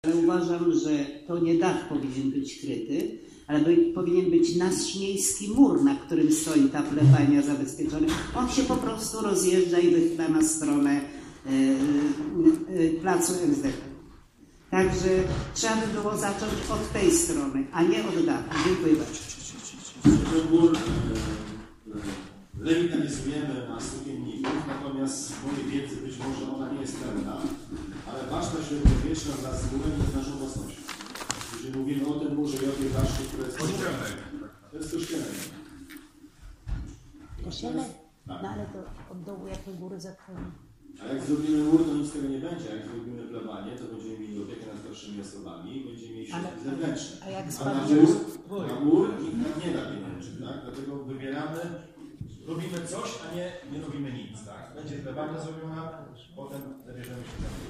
Ale uważam, że to nie dach powinien być kryty, ale powinien być nasz miejski mur, na którym stoi ta plebania zabezpieczony. On się po prostu rozjeżdża i wychyla na stronę placu MSDP. Także trzeba by było zacząć od tej strony, a nie od dachu. Dziękuję bardzo. Ten mur rewitalizujemy na studienników, natomiast z mojej wiedzy być może ona nie jest pełna, ale ważna średniowieczna wraz z murem jest naszą własnością. Jeżeli mówimy o tym murze i o tej ważce, która jest kościelem. To jest kościelem. Kościelem? No ale to od dołu jak do góry zaczęło. A jak zrobimy mur, to nic z tego nie będzie. Jak zrobimy plebanię, to będziemy mieli opiekę nad starszymi osobami i będziemy mieli środki zewnętrzne. A jak na mur nikt nam nie da pieniędzy, tak? Dlatego wybieramy, robimy coś, a nie robimy nic, tak? Będzie plebania zrobiona, potem zabierzemy się za